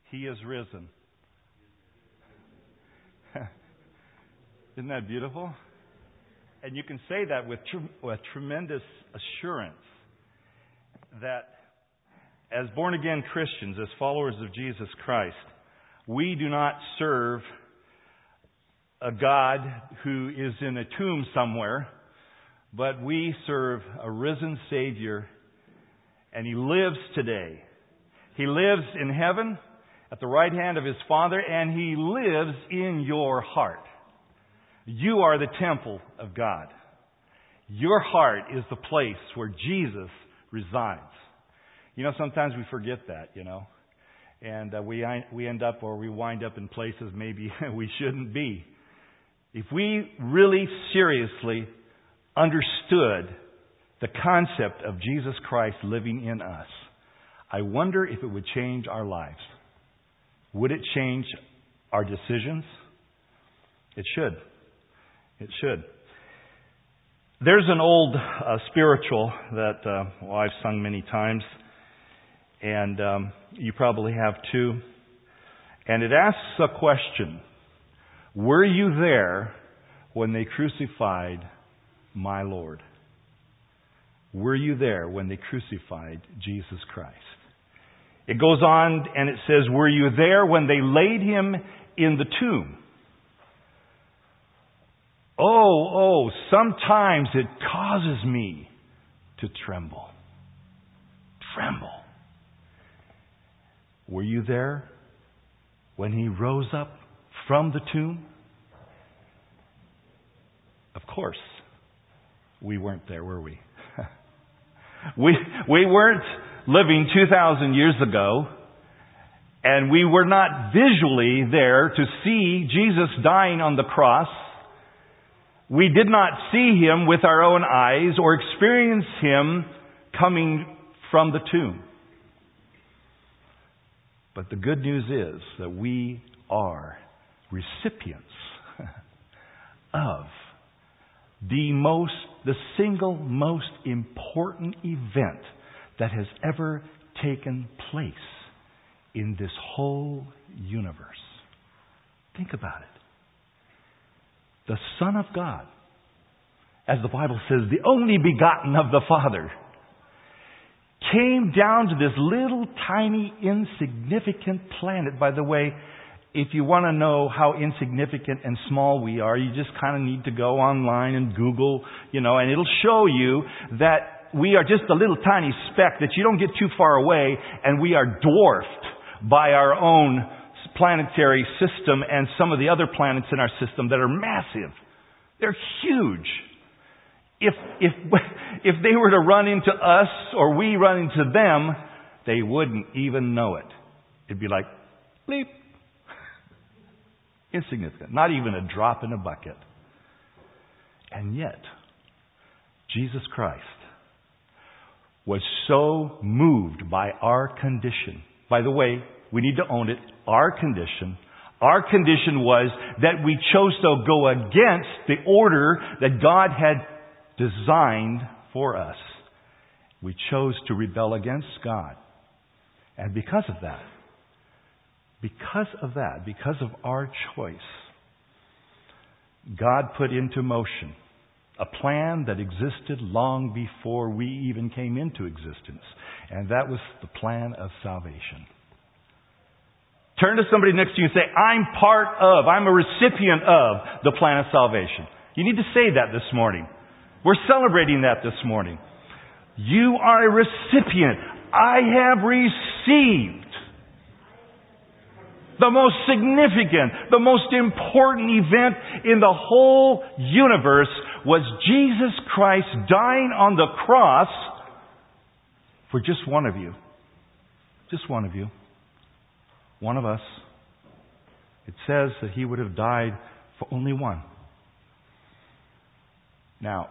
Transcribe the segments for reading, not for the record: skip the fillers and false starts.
He is risen. Isn't that beautiful? And you can say that with tremendous assurance that as born-again Christians, as followers of Jesus Christ, we do not serve a God who is in a tomb somewhere, but we serve a risen Savior, and He lives today. He lives in heaven at the right hand of His Father, and He lives in your heart. You are the temple of God. Your heart is the place where Jesus resides. You know, sometimes we forget that, and we end up or we wind up in places maybe we shouldn't be. If we really seriously understood the concept of Jesus Christ living in us, I wonder if it would change our lives. Would it change our decisions? It should. It should. There's an old spiritual that I've sung many times, and you probably have too. And it asks a question. Were you there when they crucified my Lord? Were you there when they crucified Jesus Christ? It goes on and it says, were you there when they laid Him in the tomb? Oh, sometimes it causes me to tremble. Tremble. Were you there when He rose up from the tomb? Of course, we weren't there, were we? We weren't living 2,000 years ago, and we were not visually there to see Jesus dying on the cross. We did not see Him with our own eyes or experience Him coming from the tomb. But the good news is that we are recipients of the single most important event that has ever taken place in this whole universe. Think about it. The Son of God, as the Bible says, the only begotten of the Father, came down to this little tiny insignificant planet. By the way, if you want to know how insignificant and small we are, you just kind of need to go online and Google, and it'll show you that we are just a little tiny speck, that you don't get too far away, and we are dwarfed by our own planetary system and some of the other planets in our system that are massive. They're huge. If they were to run into us or we run into them, they wouldn't even know it. It'd be like, bleep. Insignificant. Not even a drop in a bucket. And yet, Jesus Christ was so moved by our condition. By the way, we need to own it. Our condition. Our condition was that we chose to go against the order that God had designed for us. We chose to rebel against God. And because of that, because of our choice, God put into motion a plan that existed long before we even came into existence. And that was the plan of salvation. Turn to somebody next to you and say, I'm a recipient of the plan of salvation. You need to say that this morning. We're celebrating that this morning. You are a recipient. I have received. The most significant, the most important event in the whole universe was Jesus Christ dying on the cross for just one of you. Just one of you. One of us. It says that He would have died for only one. Now,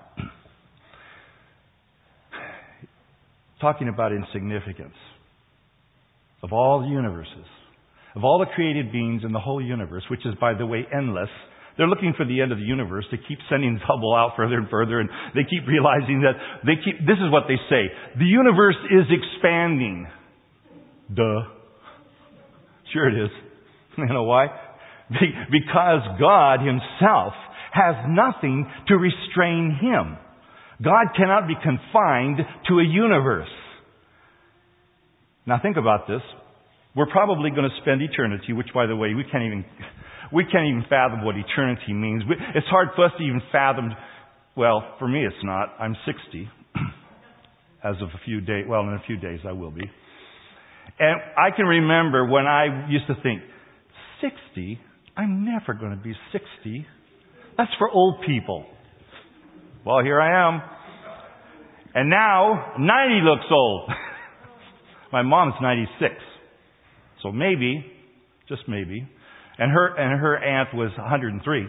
talking about insignificance of all the universes, of all the created beings in the whole universe, which is, by the way, endless. They're looking for the end of the universe. They keep sending the bubble out further and further, and they keep realizing that this is what they say. The universe is expanding. Duh. Sure it is. You know why? Because God Himself has nothing to restrain Him. God cannot be confined to a universe. Now think about this. We're probably going to spend eternity, which, by the way, we can't even fathom what eternity means. It's hard for us to even fathom. Well, for me, it's not. I'm 60 as of a few days. Well, in a few days, I will be. And I can remember when I used to think, 60? I'm never going to be 60. That's for old people. Well, here I am. And now, 90 looks old. My mom's 96. So maybe, just maybe. And her aunt was 103.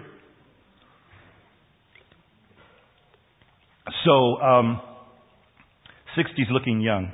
So, 60's looking young.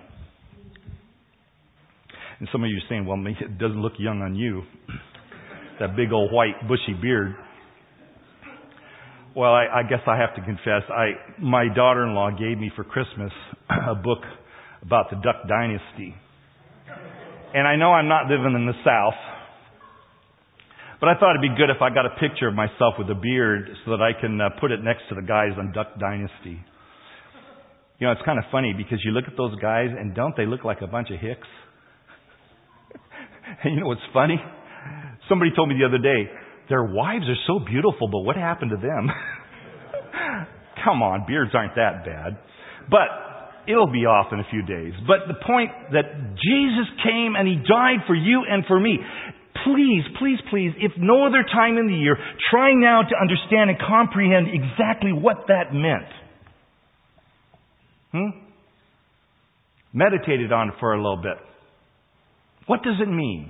And some of you are saying, well, it doesn't look young on you. That big old white bushy beard. Well, I guess I have to confess, my daughter-in-law gave me for Christmas a book about the Duck Dynasty. And I know I'm not living in the South, but I thought it'd be good if I got a picture of myself with a beard so that I can put it next to the guys on Duck Dynasty. You know, it's kind of funny because you look at those guys and don't they look like a bunch of hicks? And you know what's funny? Somebody told me the other day, their wives are so beautiful, but what happened to them? Come on, beards aren't that bad. But it'll be off in a few days. But the point that Jesus came and He died for you and for me. Please, please, please, if no other time in the year, try now to understand and comprehend exactly what that meant. Meditated on it for a little bit. What does it mean?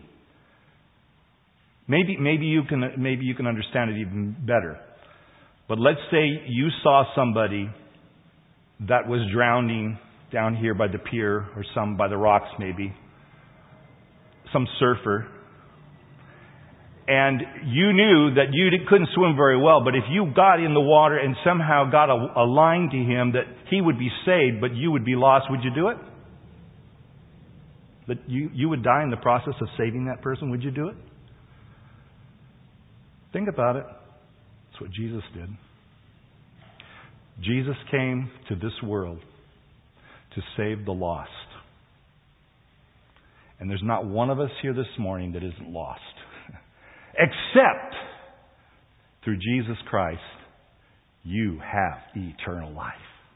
Maybe you can understand it even better. But let's say you saw somebody that was drowning down here by the pier or some by the rocks maybe. Some surfer. And you knew that you couldn't swim very well, but if you got in the water and somehow got a line to him that he would be saved, but you would be lost, would you do it? That you would die in the process of saving that person, would you do it? Think about it. That's what Jesus did. Jesus came to this world to save the lost. And there's not one of us here this morning that isn't lost. Except through Jesus Christ, you have eternal life.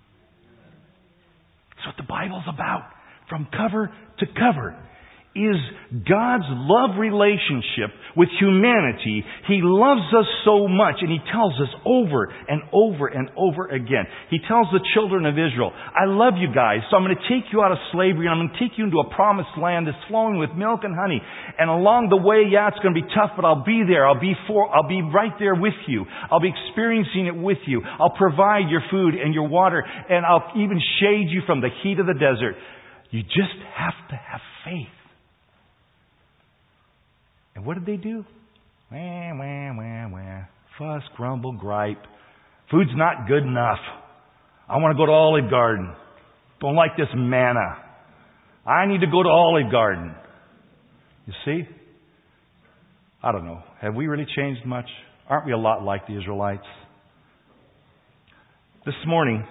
That's what the Bible's about. From cover to cover is God's love relationship with humanity. He loves us so much, and He tells us over and over and over again. He tells the children of Israel, I love you guys, so I'm going to take you out of slavery, and I'm going to take you into a promised land that's flowing with milk and honey. And along the way, it's going to be tough, but I'll be there. I'll be right there with you. I'll be experiencing it with you. I'll provide your food and your water, and I'll even shade you from the heat of the desert. You just have to have faith. And what did they do? Wah, wah, wah, wah. Fuss, grumble, gripe. Food's not good enough. I want to go to Olive Garden. Don't like this manna. I need to go to Olive Garden. You see? I don't know. Have we really changed much? Aren't we a lot like the Israelites? This morning,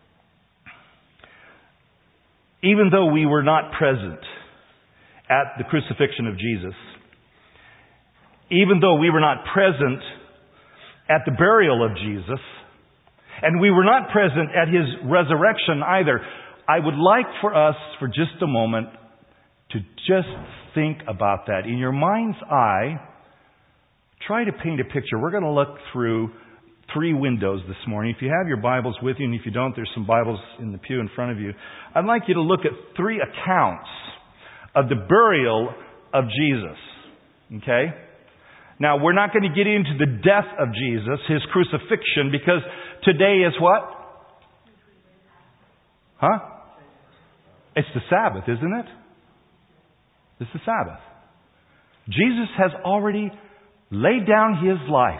even though we were not present at the crucifixion of Jesus, even though we were not present at the burial of Jesus, and we were not present at His resurrection either, I would like for us, for just a moment, to just think about that. In your mind's eye, try to paint a picture. We're going to look through 3 windows this morning. If you have your Bibles with you, and if you don't, there's some Bibles in the pew in front of you. I'd like you to look at 3 accounts of the burial of Jesus. Okay? Now, we're not going to get into the death of Jesus, His crucifixion, because today is what? It's the Sabbath, isn't it? It's the Sabbath. Jesus has already laid down His life.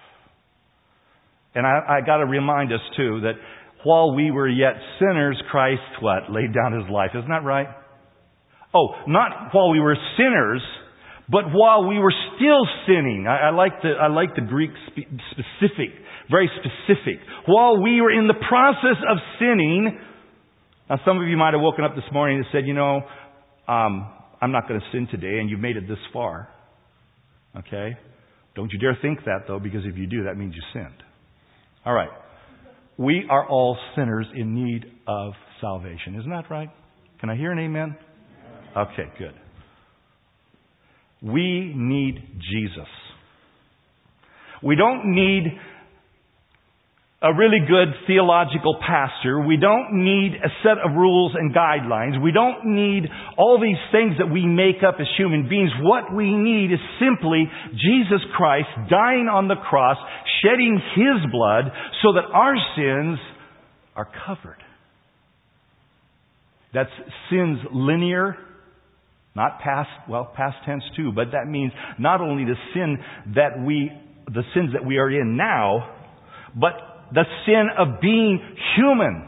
And I got to remind us, too, that while we were yet sinners, Christ, what? Laid down His life. Isn't that right? Oh, not while we were sinners, But while we were still sinning, I like the Greek specific, very specific. While we were in the process of sinning, now some of you might have woken up this morning and said, I'm not going to sin today, and you've made it this far. Okay? Don't you dare think that, though, because if you do, that means you sinned. All right. We are all sinners in need of salvation. Isn't that right? Can I hear an amen? Okay, good. We need Jesus. We don't need a really good theological pastor. We don't need a set of rules and guidelines. We don't need all these things that we make up as human beings. What we need is simply Jesus Christ dying on the cross, shedding His blood so that our sins are covered. That's sins linear, not past tense too, but that means not only the sins that we are in now, but the sin of being human.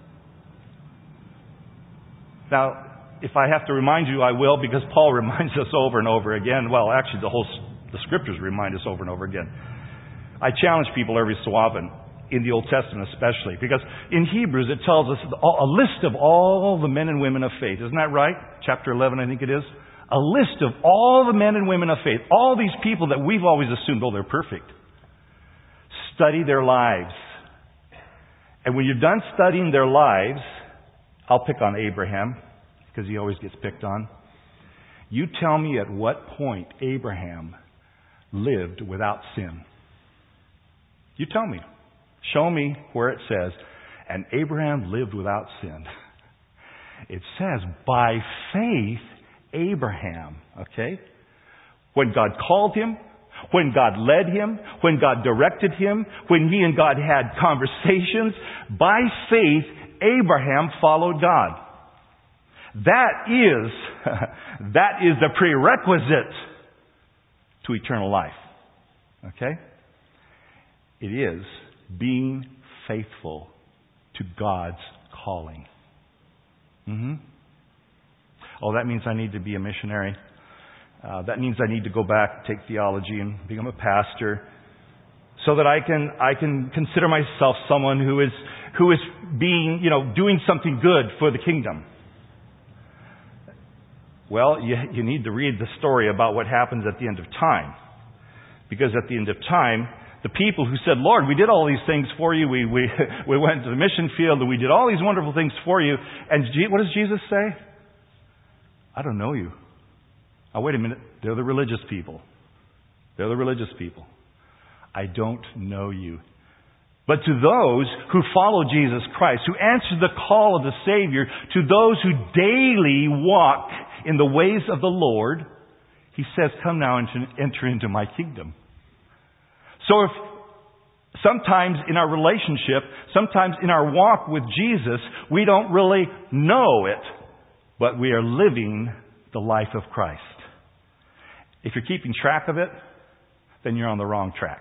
Now, if I have to remind you, I will, because Paul reminds us over and over again. Well, actually, the Scriptures remind us over and over again. I challenge people every so often, in the Old Testament especially, because in Hebrews it tells us a list of all the men and women of faith. Isn't that right? Chapter 11, I think it is. A list of all the men and women of faith. All these people that we've always assumed, they're perfect. Study their lives. And when you're done studying their lives, I'll pick on Abraham, because he always gets picked on. You tell me at what point Abraham lived without sin. You tell me. Show me where it says, and Abraham lived without sin. It says, by faith, Abraham, okay? When God called him, when God led him, when God directed him, when he and God had conversations, by faith, Abraham followed God. That is the prerequisite to eternal life. Okay? It is being faithful to God's calling. Oh, that means I need to be a missionary. That means I need to go back and take theology and become a pastor, so that I can consider myself someone who is being, doing something good for the kingdom. Well, you need to read the story about what happens at the end of time. Because at the end of time, the people who said, Lord, we did all these things for you. We went to the mission field and we did all these wonderful things for you. And what does Jesus say? I don't know you. Oh, wait a minute. They're the religious people. They're the religious people. I don't know you. But to those who follow Jesus Christ, who answer the call of the Savior, to those who daily walk in the ways of the Lord, He says, come now and enter into my kingdom. So if sometimes in our relationship, sometimes in our walk with Jesus, we don't really know it, but we are living the life of Christ. If you're keeping track of it, then you're on the wrong track.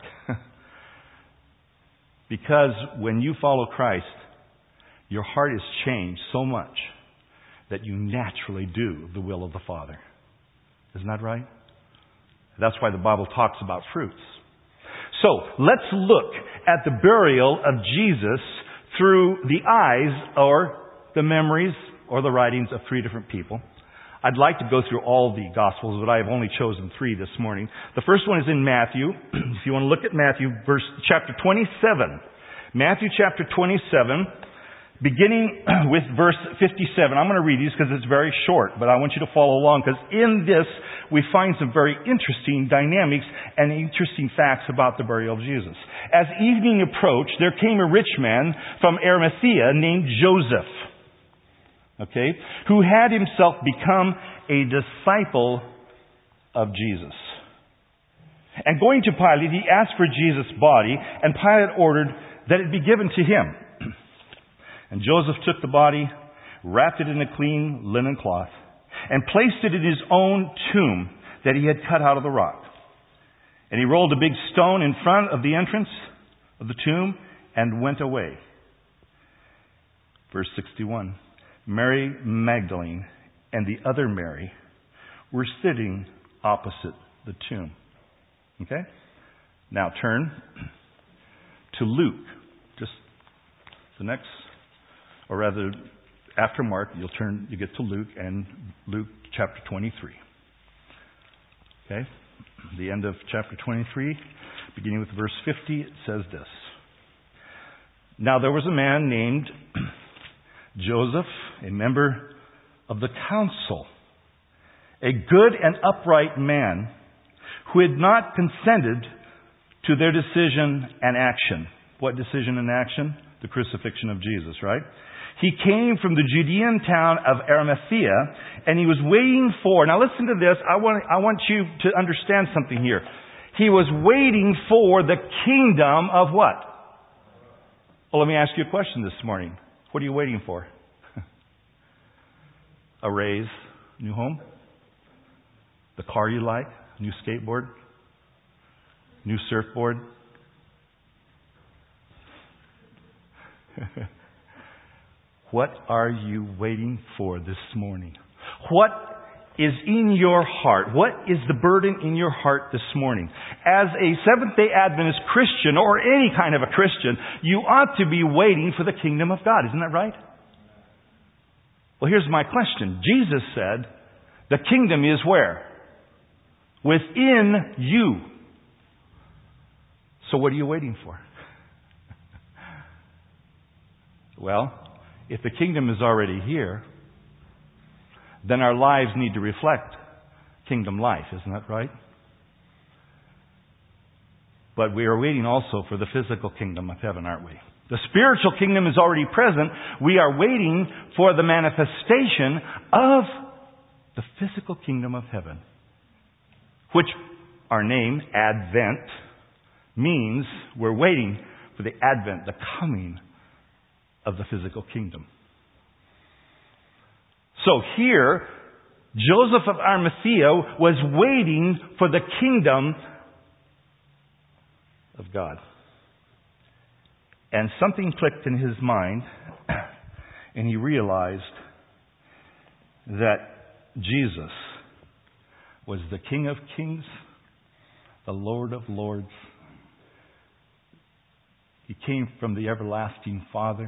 Because when you follow Christ, your heart is changed so much that you naturally do the will of the Father. Isn't that right? That's why the Bible talks about fruits. So, let's look at the burial of Jesus through the eyes or the memories or the writings of three different people. I'd like to go through all the Gospels, but I have only chosen 3 this morning. The first one is in Matthew. If you want to look at Matthew, chapter 27. Matthew chapter 27, beginning with verse 57. I'm going to read these because it's very short, but I want you to follow along, because in this we find some very interesting dynamics and interesting facts about the burial of Jesus. As evening approached, there came a rich man from Arimathea named Joseph, who had himself become a disciple of Jesus. And going to Pilate, he asked for Jesus' body, and Pilate ordered that it be given to him. And Joseph took the body, wrapped it in a clean linen cloth, and placed it in his own tomb that he had cut out of the rock. And he rolled a big stone in front of the entrance of the tomb and went away. Verse 61. Mary Magdalene and the other Mary were sitting opposite the tomb. Okay? Now turn to Luke. Just the next, or rather, after Mark, you get to Luke, and Luke chapter 23. Okay? The end of chapter 23, beginning with verse 50, it says this. Now there was a man named Joseph, a member of the council, a good and upright man who had not consented to their decision and action. What decision and action? The crucifixion of Jesus, right? He came from the Judean town of Arimathea, and he was waiting for, now listen to this, I want you to understand something here. He was waiting for the kingdom of what? Well, let me ask you a question this morning. What are you waiting for? A raise, new home? The car you like? New skateboard? New surfboard? What are you waiting for this morning? What is in your heart? What is the burden in your heart this morning? As a Seventh-day Adventist Christian, or any kind of a Christian, you ought to be waiting for the kingdom of God. Isn't that right? Well, here's my question. Jesus said, the kingdom is where? Within you. So what are you waiting for? Well, if the kingdom is already here, then our lives need to reflect kingdom life. Isn't that right? But we are waiting also for the physical kingdom of heaven, aren't we? The spiritual kingdom is already present. We are waiting for the manifestation of the physical kingdom of heaven, which our name, Advent, means we're waiting for the advent, the coming of the physical kingdom. So here, Joseph of Arimathea was waiting for the kingdom of God. And something clicked in his mind, and he realized that Jesus was the King of Kings, the Lord of Lords. He came from the everlasting Father,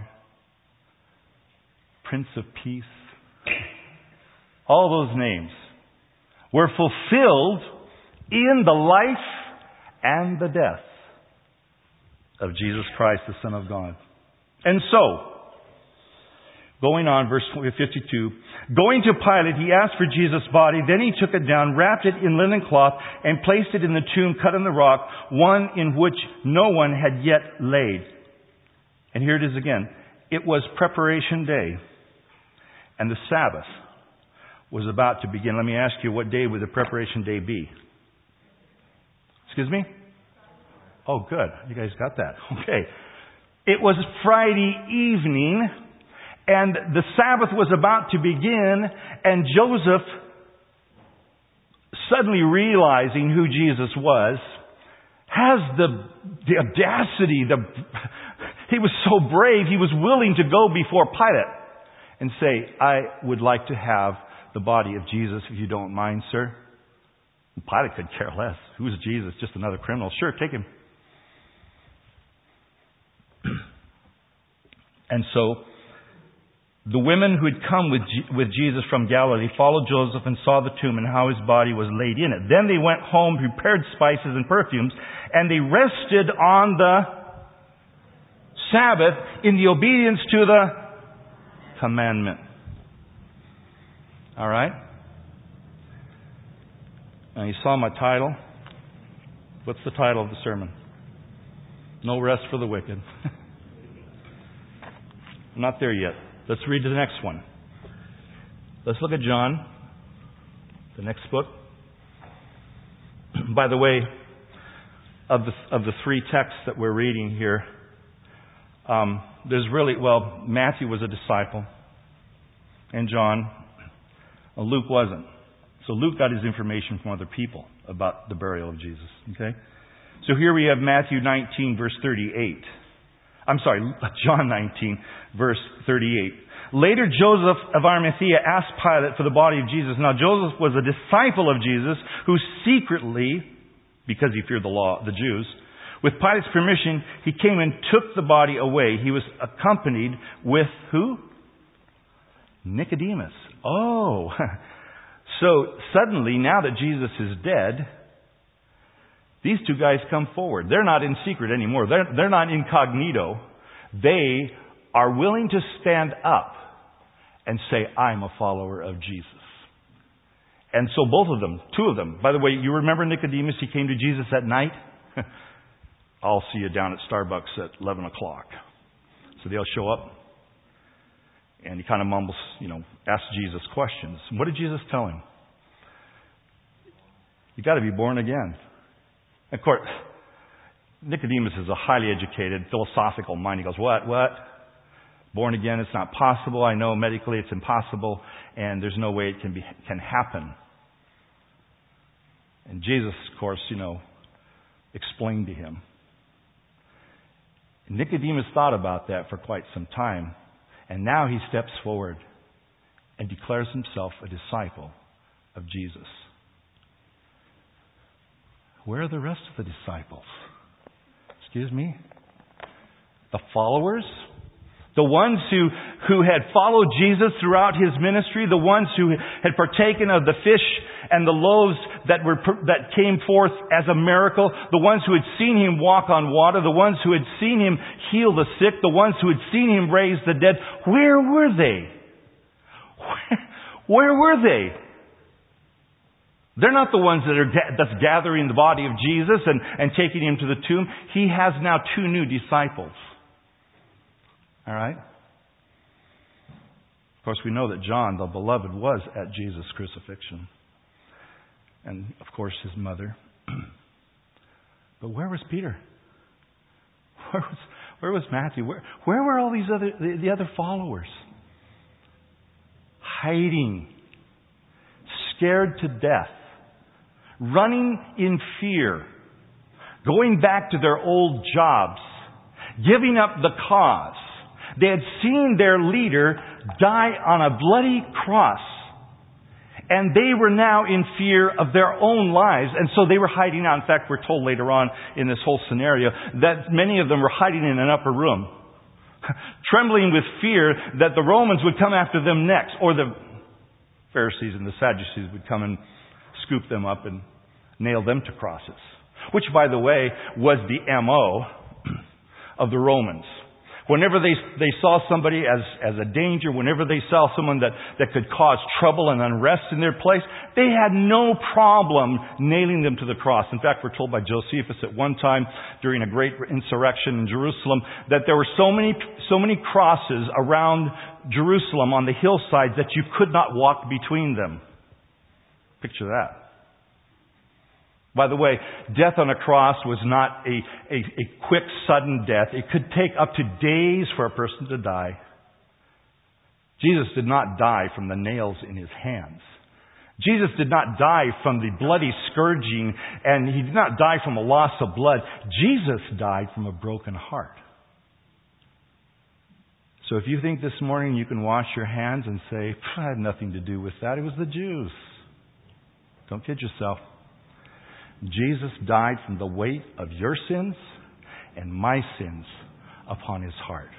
Prince of Peace. All those names were fulfilled in the life and the death of Jesus Christ, the Son of God. And so, going on, verse 52, going to Pilate, he asked for Jesus' body. Then he took it down, wrapped it in linen cloth, and placed it in the tomb cut in the rock, one in which no one had yet laid. And here it is again. It was preparation day, and the Sabbath was about to begin. Let me ask you, what day would the preparation day be? Excuse me? Oh, good. You guys got that. Okay. It was Friday evening, and the Sabbath was about to begin, and Joseph, suddenly realizing who Jesus was, has the audacity, he was so brave, he was willing to go before Pilate and say, I would like to have the body of Jesus, if you don't mind, sir. And Pilate could care less. Who's Jesus? Just another criminal. Sure, take him. And so, the women who had come with Jesus from Galilee followed Joseph and saw the tomb and how his body was laid in it. Then they went home, prepared spices and perfumes, and they rested on the Sabbath in the obedience to the commandment. All right? Now you saw my title. What's the title of the sermon? No rest for the wicked. I'm not there yet. Let's read the next one. Let's look at John, the next book. By the way, of the three texts that we're reading here, there's really, Matthew was a disciple, and John. Luke wasn't. So Luke got his information from other people about the burial of Jesus. Okay? So here we have Matthew 19, verse 38. I'm sorry, John 19, verse 38. Later, Joseph of Arimathea asked Pilate for the body of Jesus. Now, Joseph was a disciple of Jesus who secretly, because he feared the law, the Jews, with Pilate's permission, he came and took the body away. He was accompanied with who? Nicodemus. Oh, so suddenly, now that Jesus is dead, these two guys come forward. They're not in secret anymore. They're not incognito. They are willing to stand up and say, I'm a follower of Jesus. And so both of them, two of them. By the way, you remember Nicodemus? He came to Jesus at night. I'll see you down at Starbucks at 11 o'clock. So they'll show up. And he kind of mumbles, asks Jesus questions. What did Jesus tell him? You got to be born again. Of course, Nicodemus is a highly educated, philosophical mind. He goes, what? Born again, it's not possible. I know medically it's impossible, and there's no way it can happen. And Jesus, of course, explained to him. Nicodemus thought about that for quite some time, and now he steps forward and declares himself a disciple of Jesus. Where are the rest of the disciples? Excuse me? The followers? The ones who had followed Jesus throughout his ministry, the ones who had partaken of the fish and the loaves that came forth as a miracle, the ones who had seen him walk on water, the ones who had seen him heal the sick, the ones who had seen him raise the dead. Where were they? Where were they? They're not the ones that's gathering the body of Jesus and taking him to the tomb. He has now two new disciples. All right? Of course, we know that John, the beloved, was at Jesus' crucifixion. And, of course, his mother. But where was Peter? Where was Matthew? Where were all these the other followers? Hiding. Scared to death. Running in fear. Going back to their old jobs. Giving up the cause. They had seen their leader die on a bloody cross. And they were now in fear of their own lives. And so they were hiding out. In fact, we're told later on in this whole scenario that many of them were hiding in an upper room. Trembling with fear that the Romans would come after them next. Or the Pharisees and the Sadducees would come and scoop them up and nail them to crosses. Which, by the way, was the M.O. of the Romans. Whenever they saw somebody as a danger, whenever they saw someone that could cause trouble and unrest in their place, they had no problem nailing them to the cross. In fact, we're told by Josephus at one time during a great insurrection in Jerusalem that there were so many crosses around Jerusalem on the hillsides that you could not walk between them. Picture that. By the way, death on a cross was not a quick, sudden death. It could take up to days for a person to die. Jesus did not die from the nails in his hands. Jesus did not die from the bloody scourging, and he did not die from a loss of blood. Jesus died from a broken heart. So if you think this morning you can wash your hands and say, I had nothing to do with that, it was the Jews. Don't kid yourself. Jesus died from the weight of your sins and my sins upon his heart.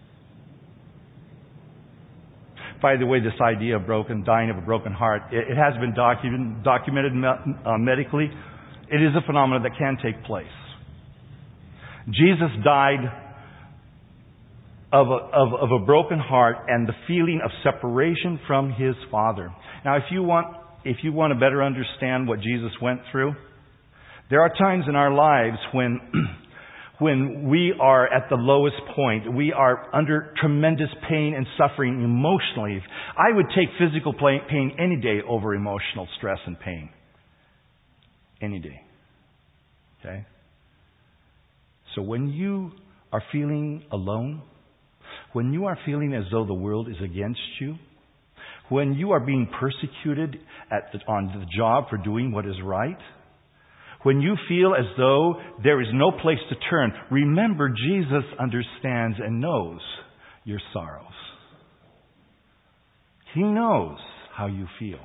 By the way, this idea of dying of a broken heart, it has been documented medically. It is a phenomenon that can take place. Jesus died of a broken heart and the feeling of separation from his Father. Now, if you want to better understand what Jesus went through, there are times in our lives when we are at the lowest point. We are under tremendous pain and suffering emotionally. I would take physical pain any day over emotional stress and pain. Any day. Okay? So when you are feeling alone, when you are feeling as though the world is against you, when you are being persecuted on the job for doing what is right, when you feel as though there is no place to turn, remember Jesus understands and knows your sorrows. He knows how you feel.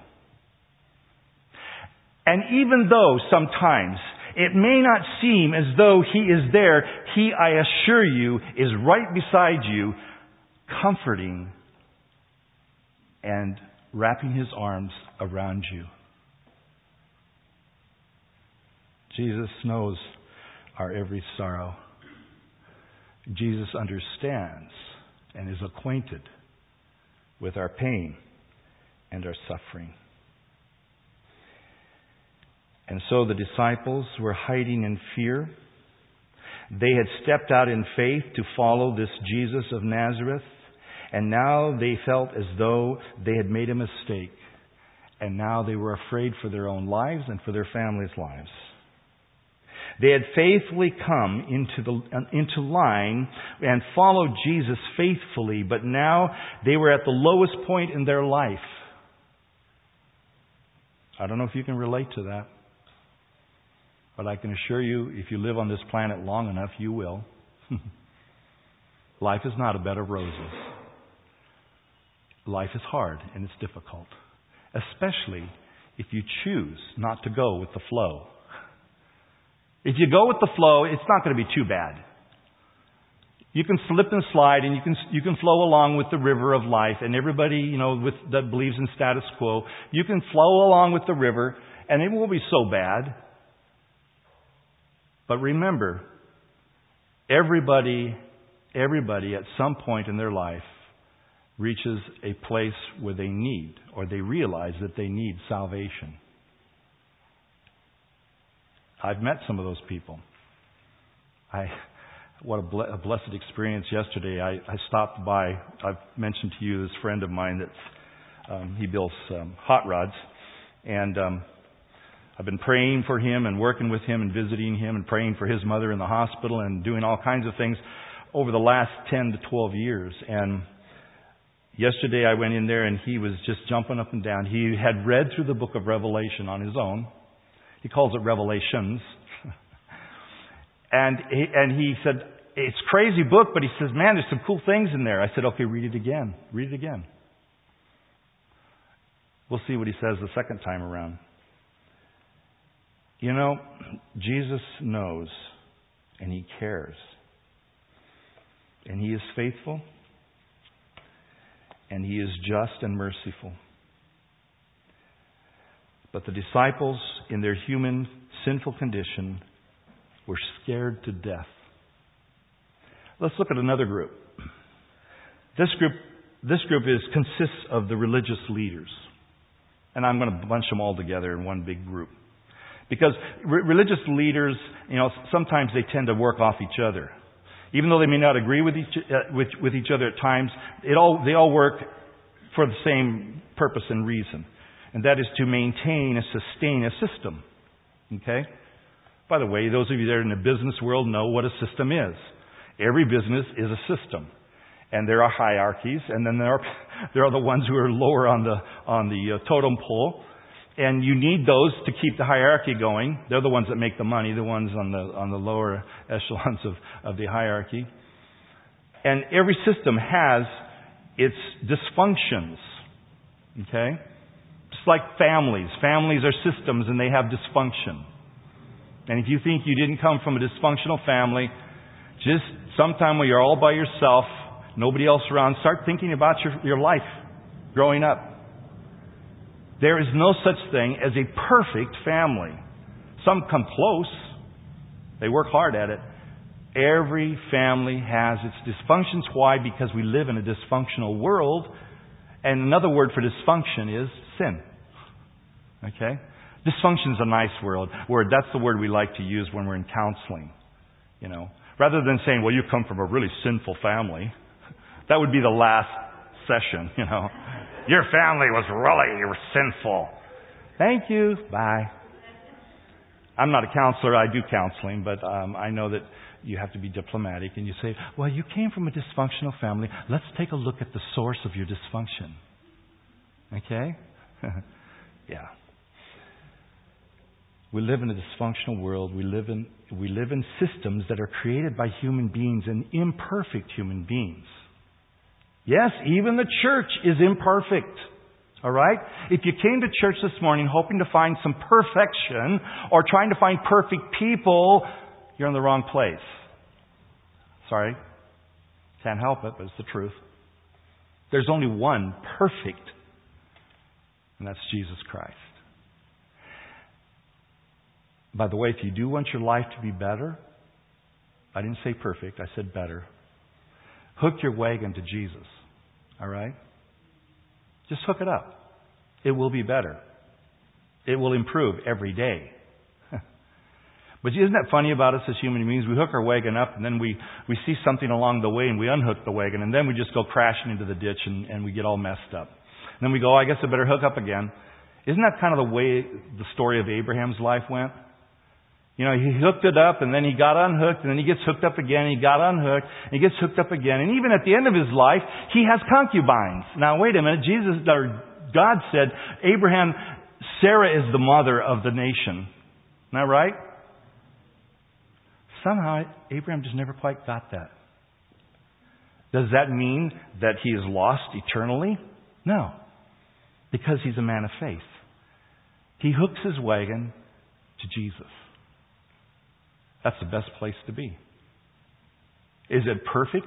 And even though sometimes it may not seem as though He is there, He, I assure you, is right beside you, comforting and wrapping His arms around you. Jesus knows our every sorrow. Jesus understands and is acquainted with our pain and our suffering. And so the disciples were hiding in fear. They had stepped out in faith to follow this Jesus of Nazareth, and now they felt as though they had made a mistake. And now they were afraid for their own lives and for their families' lives. They had faithfully come into line and followed Jesus faithfully, but now they were at the lowest point in their life. I don't know if you can relate to that, but I can assure you, if you live on this planet long enough, you will. Life is not a bed of roses. Life is hard and it's difficult, especially if you choose not to go with the flow. If you go with the flow, it's not going to be too bad. You can slip and slide, and you can flow along with the river of life. And everybody, that believes in status quo, you can flow along with the river, and it won't be so bad. But remember, everybody at some point in their life reaches a place where they need, or they realize that they need salvation. I've met some of those people. What a blessed experience yesterday. I stopped by. I've mentioned to you this friend of mine that's he builds hot rods, and I've been praying for him and working with him and visiting him and praying for his mother in the hospital and doing all kinds of things over the last 10 to 12 years. And yesterday I went in there and he was just jumping up and down. He had read through the book of Revelation on his own. He calls it Revelations. And he said, it's a crazy book, but he says, man, there's some cool things in there. I said, okay, read it again. Read it again. We'll see what he says the second time around. Jesus knows and He cares. And He is faithful. And He is just and merciful. But the disciples, in their human, sinful condition, were scared to death. Let's look at another group. This group consists of the religious leaders. And I'm going to bunch them all together in one big group. Because religious leaders, sometimes they tend to work off each other. Even though they may not agree with each other at times, they all work for the same purpose and reason. And that is to maintain and sustain a system. Okay? By the way, those of you that are in the business world know what a system is. Every business is a system. And there are hierarchies, and then there are the ones who are lower on the totem pole. And you need those to keep the hierarchy going. They're the ones that make the money, the ones on the lower echelons of the hierarchy. And every system has its dysfunctions. Okay? Just like families. Families are systems and they have dysfunction. And if you think you didn't come from a dysfunctional family, just sometime when you're all by yourself, nobody else around, start thinking about your life growing up. There is no such thing as a perfect family. Some come close. They work hard at it. Every family has its dysfunctions. Why? Because we live in a dysfunctional world. And another word for dysfunction is sin. Okay? Dysfunction is a nice word. That's the word we like to use when we're in counseling. Rather than saying, well, you come from a really sinful family. That would be the last session, Your family was really sinful. Thank you. Bye. I'm not a counselor. I do counseling, but I know that you have to be diplomatic. And you say, well, you came from a dysfunctional family. Let's take a look at the source of your dysfunction. Okay? Yeah. We live in a dysfunctional world. We live in systems that are created by human beings and imperfect human beings. Yes, even the church is imperfect. All right? If you came to church this morning hoping to find some perfection or trying to find perfect people, you're in the wrong place. Sorry. Can't help it, but it's the truth. There's only one perfect, and that's Jesus Christ. By the way, if you do want your life to be better, I didn't say perfect, I said better. Hook your wagon to Jesus. All right? Just hook it up. It will be better. It will improve every day. But isn't that funny about us as human beings? We hook our wagon up and then we see something along the way and we unhook the wagon and then we just go crashing into the ditch and we get all messed up. And then we go, I guess I better hook up again. Isn't that kind of the way the story of Abraham's life went? You know, he hooked it up and then he got unhooked and then he gets hooked up again and he got unhooked and he gets hooked up again. And even at the end of his life, he has concubines. Now wait a minute, God said, Abraham, Sarah is the mother of the nation. Isn't that right? Somehow, Abraham just never quite got that. Does that mean that he is lost eternally? No. Because he's a man of faith. He hooks his wagon to Jesus. That's the best place to be. Is it perfect?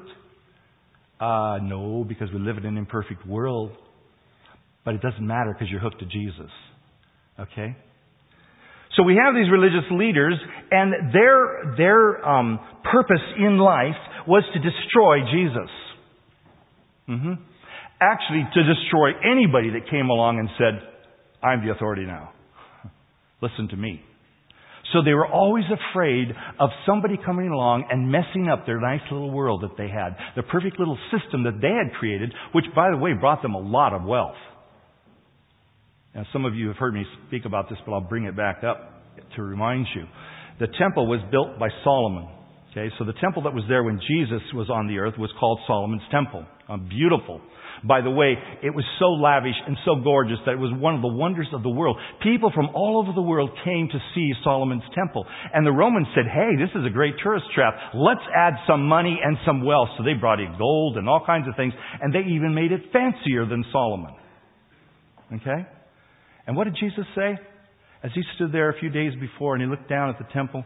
No, because we live in an imperfect world. But it doesn't matter because you're hooked to Jesus. Okay? So we have these religious leaders, and their purpose in life was to destroy Jesus. Actually, to destroy anybody that came along and said, I'm the authority now. Listen to me. So they were always afraid of somebody coming along and messing up their nice little world that they had, the perfect little system that they had created, which, by the way, brought them a lot of wealth. Now, some of you have heard me speak about this, but I'll bring it back up to remind you. The temple was built by Solomon. Okay, so the temple that was there when Jesus was on the earth was called Solomon's Temple. Beautiful. By the way, it was so lavish and so gorgeous that it was one of the wonders of the world. People from all over the world came to see Solomon's Temple. And the Romans said, hey, this is a great tourist trap. Let's add some money and some wealth. So they brought in gold and all kinds of things. And they even made it fancier than Solomon. Okay? And what did Jesus say? As he stood there a few days before and he looked down at the temple,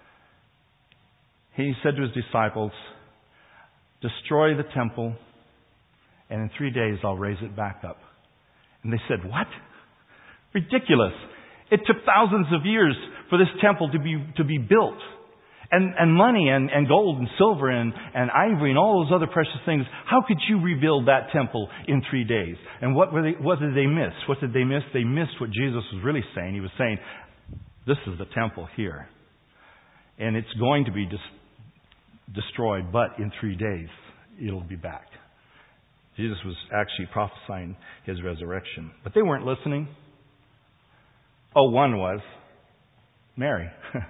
he said to his disciples, destroy the temple, and in 3 days I'll raise it back up. And they said, what? Ridiculous. It took thousands of years for this temple to be built. And money and gold and silver and ivory and all those other precious things. How could you rebuild that temple in 3 days? And what did they miss? What did they miss? They missed what Jesus was really saying. He was saying, this is the temple here. And it's going to be destroyed, but in 3 days it'll be back. Jesus was actually prophesying his resurrection. But they weren't listening. Oh, one was. Mary.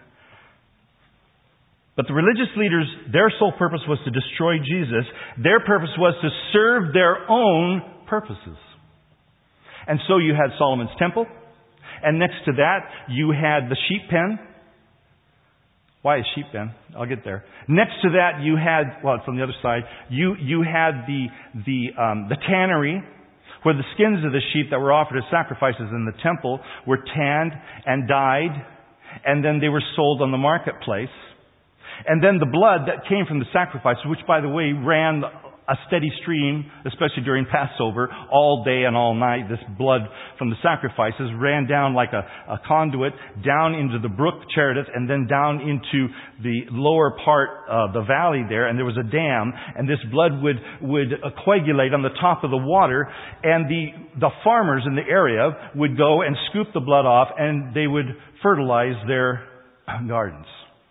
But the religious leaders, their sole purpose was to destroy Jesus. Their purpose was to serve their own purposes. And so you had Solomon's Temple. And next to that, you had the sheep pen. Why a sheep pen? I'll get there. Next to that, you had, well, it's on the other side, you had the tannery, where the skins of the sheep that were offered as sacrifices in the temple were tanned and dyed, and then they were sold on the marketplace. And then the blood that came from the sacrifice, which, by the way, ran a steady stream, especially during Passover, all day and all night. This blood from the sacrifices ran down like a conduit down into the brook Cheredith and then down into the lower part of the valley there. And there was a dam, and this blood would coagulate on the top of the water. And the farmers in the area would go and scoop the blood off, and they would fertilize their gardens.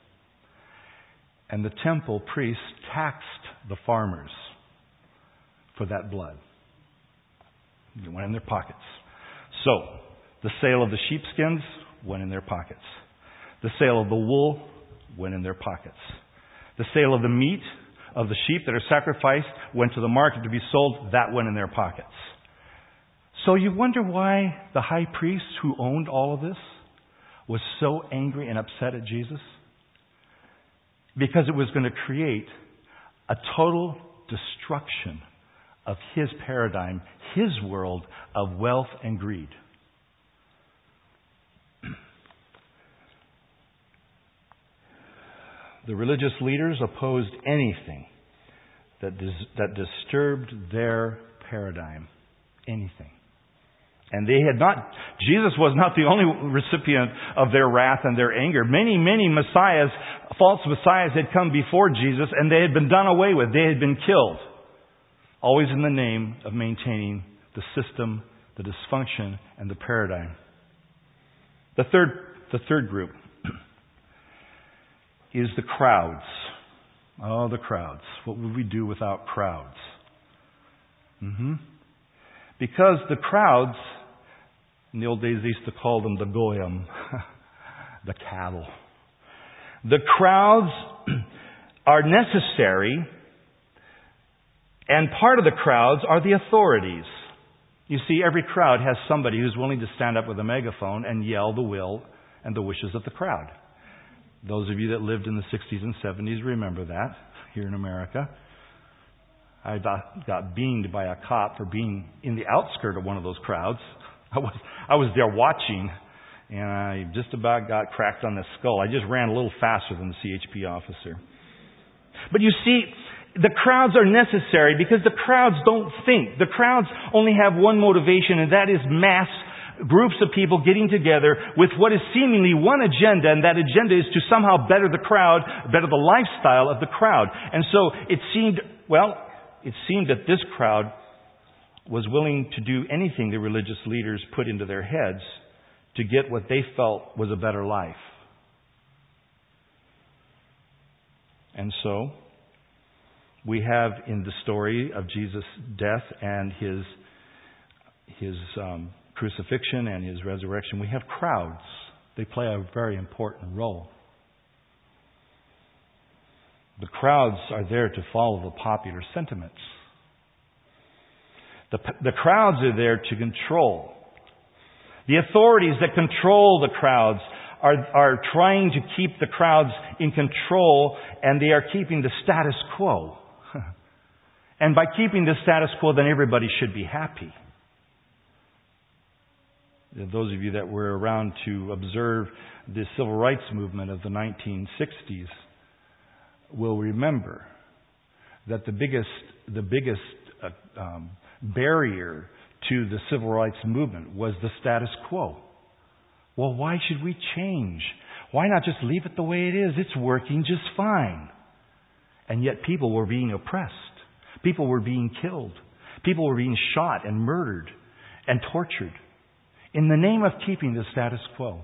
And the temple priests taxed the farmers for that blood. It went in their pockets. So, the sale of the sheepskins went in their pockets. The sale of the wool went in their pockets. The sale of the meat of the sheep that are sacrificed went to the market to be sold. That went in their pockets. So you wonder why the high priest who owned all of this was so angry and upset at Jesus? Because it was going to create a total destruction of his paradigm, his world of wealth and greed. The religious leaders opposed anything that disturbed their paradigm. Anything. And Jesus was not the only recipient of their wrath and their anger. Many, many messiahs, false messiahs had come before Jesus and they had been done away with. They had been killed. Always in the name of maintaining the system, the dysfunction, and the paradigm. The third group is the crowds. Oh, the crowds. What would we do without crowds? Because the crowds, in the old days they used to call them the goyim, the cattle. The crowds are necessary, and part of the crowds are the authorities. You see, every crowd has somebody who's willing to stand up with a megaphone and yell the will and the wishes of the crowd. Those of you that lived in the 60s and 70s remember that here in America. I got beamed by a cop for being in the outskirt of one of those crowds. I was there watching, and I just about got cracked on the skull. I just ran a little faster than the CHP officer. But you see, the crowds are necessary because the crowds don't think. The crowds only have one motivation, and that is mass groups of people getting together with what is seemingly one agenda, and that agenda is to somehow better the crowd, better the lifestyle of the crowd. And so it seemed that this crowd was willing to do anything the religious leaders put into their heads to get what they felt was a better life. And so we have in the story of Jesus' death and his crucifixion and his resurrection, we have crowds. They play a very important role. The crowds are there to follow the popular sentiments. The crowds are there to control. The authorities that control the crowds are trying to keep the crowds in control, and they are keeping the status quo. And by keeping the status quo, then everybody should be happy. Those of you that were around to observe the civil rights movement of the 1960s will remember that the biggest barrier to the civil rights movement was the status quo. Well, why should we change? Why not just leave it the way it is? It's working just fine. And yet people were being oppressed. People were being killed. People were being shot and murdered and tortured in the name of keeping the status quo.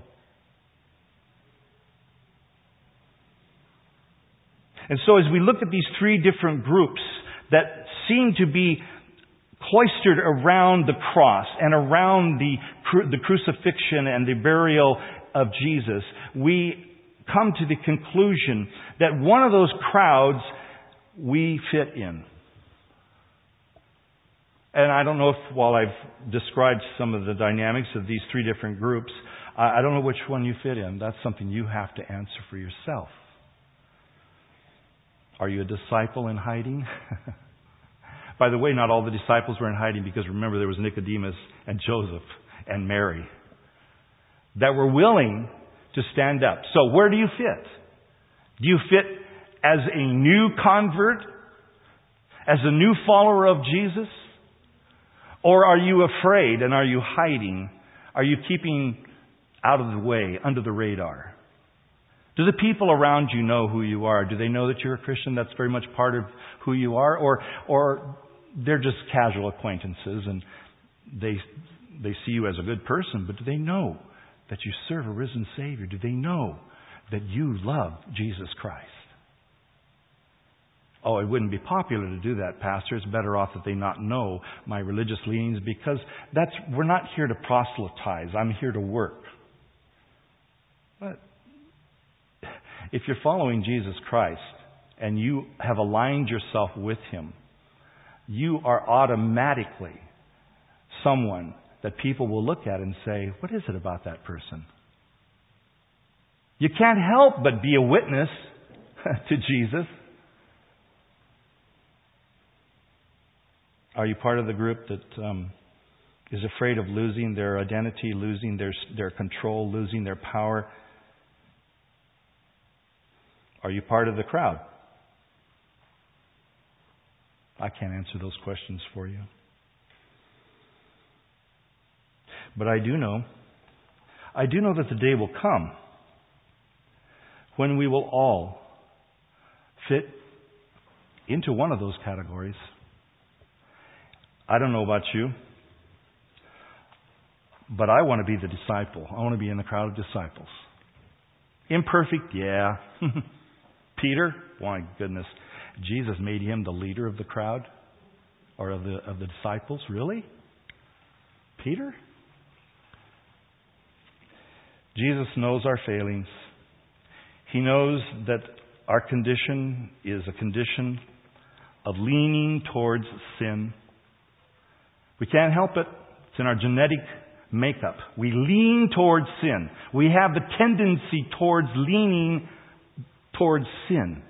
And so as we look at these three different groups that seem to be cloistered around the cross and around the crucifixion and the burial of Jesus, we come to the conclusion that one of those crowds we fit in. And I don't know if, while I've described some of the dynamics of these three different groups, I don't know which one you fit in. That's something you have to answer for yourself. Are you a disciple in hiding? By the way, not all the disciples were in hiding, because remember, there was Nicodemus and Joseph and Mary that were willing to stand up. So where do you fit? Do you fit as a new convert? As a new follower of Jesus? Or are you afraid and are you hiding? Are you keeping out of the way, under the radar? Do the people around you know who you are? Do they know that you're a Christian? That's very much part of who you are? Or they're just casual acquaintances and they see you as a good person, but do they know that you serve a risen Savior? Do they know that you love Jesus Christ? Oh, it wouldn't be popular to do that, Pastor. It's better off that they not know my religious leanings, because we're not here to proselytize. I'm here to work. But if you're following Jesus Christ and you have aligned yourself with Him, you are automatically someone that people will look at and say, what is it about that person? You can't help but be a witness to Jesus. Are you part of the group that is afraid of losing their identity, losing their control, losing their power? Are you part of the crowd? I can't answer those questions for you. But I do know that the day will come when we will all fit into one of those categories. I don't know about you, but I want to be the disciple. I want to be in the crowd of disciples. Imperfect, yeah. Peter, my goodness. Jesus made him the leader of the crowd or of the disciples. Really? Peter? Jesus knows our failings. He knows that our condition is a condition of leaning towards sin. We can't help it. It's in our genetic makeup. We lean towards sin. We have the tendency towards leaning towards sin.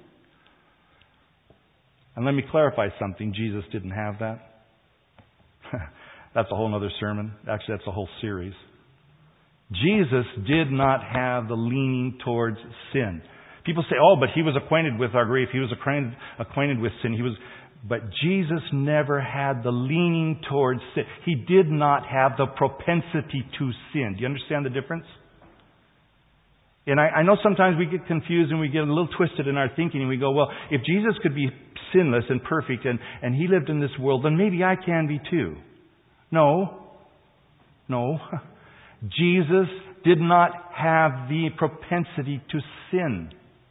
And let me clarify something. Jesus didn't have that. That's a whole other sermon. Actually, that's a whole series. Jesus did not have the leaning towards sin. People say, oh, but he was acquainted with our grief. He was acquainted with sin. But Jesus never had the leaning towards sin. He did not have the propensity to sin. Do you understand the difference? And I know sometimes we get confused and we get a little twisted in our thinking and we go, well, if Jesus could be sinless and perfect and he lived in this world, then maybe I can be too. No. Jesus did not have the propensity to sin.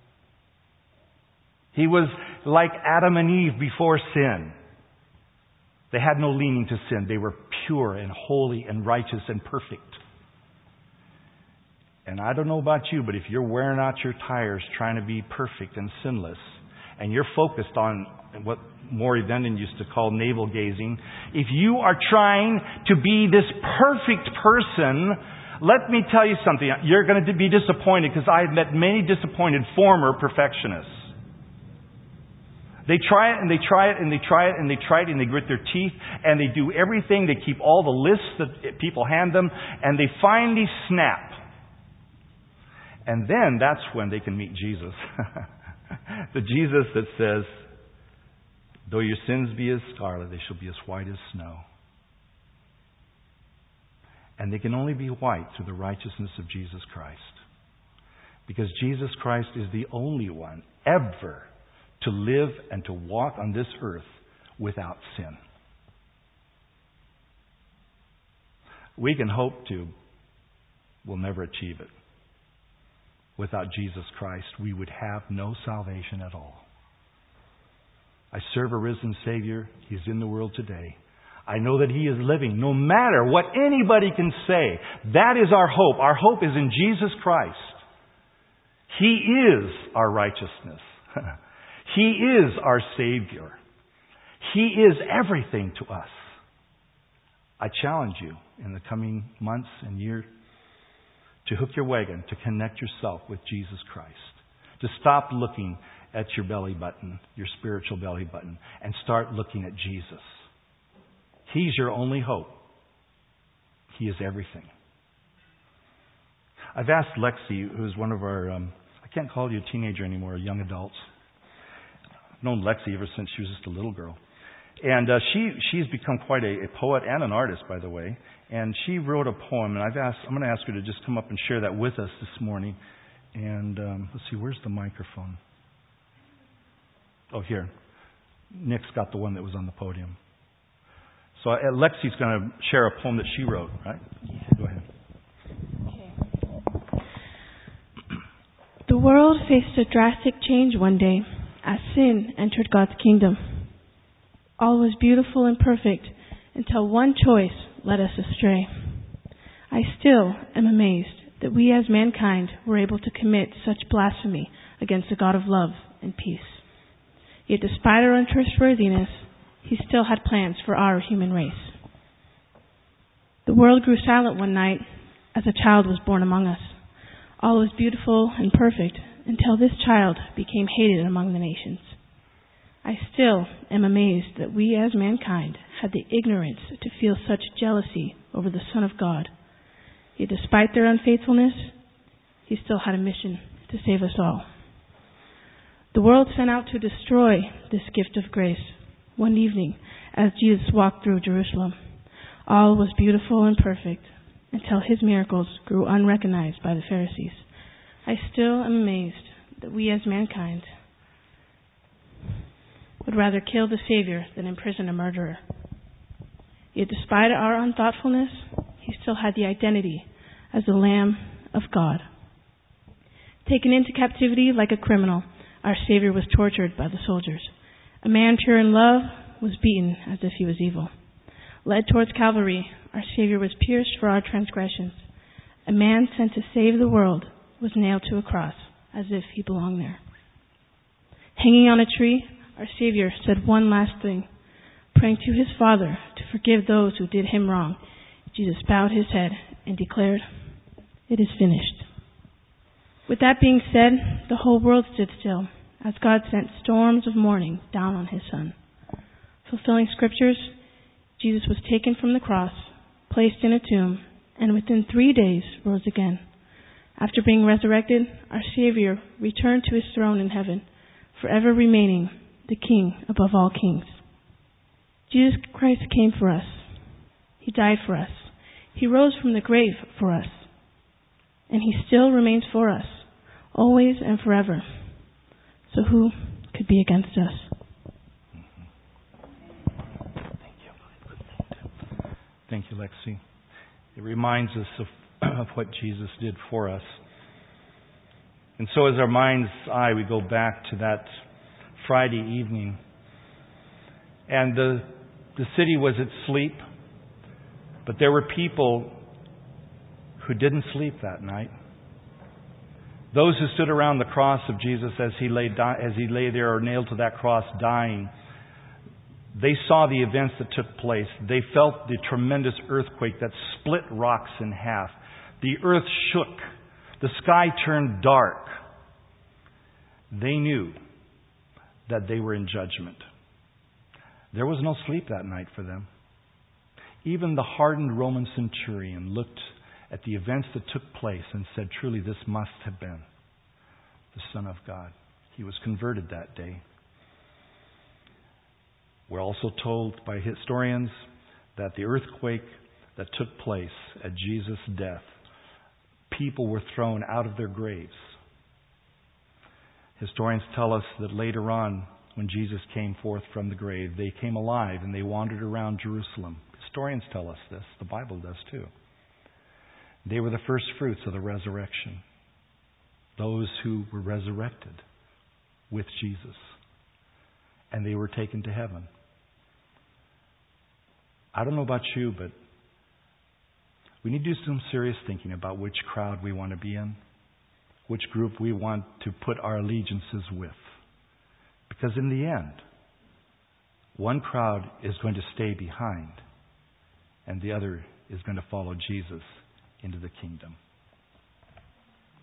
He was like Adam and Eve before sin. They had no leaning to sin. They were pure and holy and righteous and perfect. And I don't know about you, but if you're wearing out your tires trying to be perfect and sinless, and you're focused on what Maury Vendon used to call navel gazing, if you are trying to be this perfect person, let me tell you something. You're going to be disappointed, because I've met many disappointed former perfectionists. They try it and they try it and they try it and they try it and they grit their teeth and they do everything. They keep all the lists that people hand them and they finally snap. And then that's when they can meet Jesus. The Jesus that says, though your sins be as scarlet, they shall be as white as snow. And they can only be white through the righteousness of Jesus Christ. Because Jesus Christ is the only one ever to live and to walk on this earth without sin. We can hope to. We'll never achieve it. Without Jesus Christ, we would have no salvation at all. I serve a risen Savior. He's in the world today. I know that He is living, no matter what anybody can say. That is our hope. Our hope is in Jesus Christ. He is our righteousness. He is our Savior. He is everything to us. I challenge you in the coming months and years to hook your wagon, to connect yourself with Jesus Christ. To stop looking at your belly button, your spiritual belly button, and start looking at Jesus. He's your only hope. He is everything. I've asked Lexi, who's one of our, I can't call you a teenager anymore, young adults. I've known Lexi ever since she was just a little girl. And she's become quite a poet and an artist, by the way. And she wrote a poem, and I'm going to ask her to just come up and share that with us this morning. And let's see, where's the microphone? Oh, here. Nick's got the one that was on the podium. So Lexi's going to share a poem that she wrote, right? Yeah. Go ahead. Okay. The world faced a drastic change one day as sin entered God's kingdom. All was beautiful and perfect until one choice led us astray. I still am amazed that we as mankind were able to commit such blasphemy against the God of love and peace. Yet despite our untrustworthiness, He still had plans for our human race. The world grew silent one night as a child was born among us. All was beautiful and perfect until this child became hated among the nations. I still am amazed that we as mankind had the ignorance to feel such jealousy over the Son of God. Yet despite their unfaithfulness, He still had a mission to save us all. The world sent out to destroy this gift of grace. One evening, as Jesus walked through Jerusalem, all was beautiful and perfect until His miracles grew unrecognized by the Pharisees. I still am amazed that we as mankind would rather kill the Savior than imprison a murderer. Yet despite our unthoughtfulness, He still had the identity as the Lamb of God. Taken into captivity like a criminal, our Savior was tortured by the soldiers. A man pure in love was beaten as if he was evil. Led towards Calvary, our Savior was pierced for our transgressions. A man sent to save the world was nailed to a cross as if he belonged there. Hanging on a tree, our Savior said one last thing. Praying to His Father to forgive those who did Him wrong, Jesus bowed His head and declared, "It is finished." With that being said, the whole world stood still as God sent storms of mourning down on His Son. Fulfilling Scriptures, Jesus was taken from the cross, placed in a tomb, and within 3 days rose again. After being resurrected, our Savior returned to His throne in heaven, forever remaining the King above all kings. Jesus Christ came for us. He died for us. He rose from the grave for us. And He still remains for us, always and forever. So who could be against us? Thank you, Lexi. It reminds us of what Jesus did for us. And so as our mind's eye, we go back to that Friday evening. And the city was asleep, but there were people who didn't sleep that night. Those who stood around the cross of Jesus as He lay there or nailed to that cross dying, they saw the events that took place. They felt the tremendous earthquake that split rocks in half. The earth shook. The sky turned dark. They knew that they were in judgment. There was no sleep that night for them. Even the hardened Roman centurion looked at the events that took place and said, truly, this must have been the Son of God. He was converted that day. We're also told by historians that the earthquake that took place at Jesus' death, people were thrown out of their graves. Historians tell us that later on, when Jesus came forth from the grave, they came alive and they wandered around Jerusalem. Historians tell us this. The Bible does too. They were the first fruits of the resurrection. Those who were resurrected with Jesus. And they were taken to heaven. I don't know about you, but we need to do some serious thinking about which crowd we want to be in, which group we want to put our allegiances with. Because in the end, one crowd is going to stay behind, and the other is going to follow Jesus into the kingdom.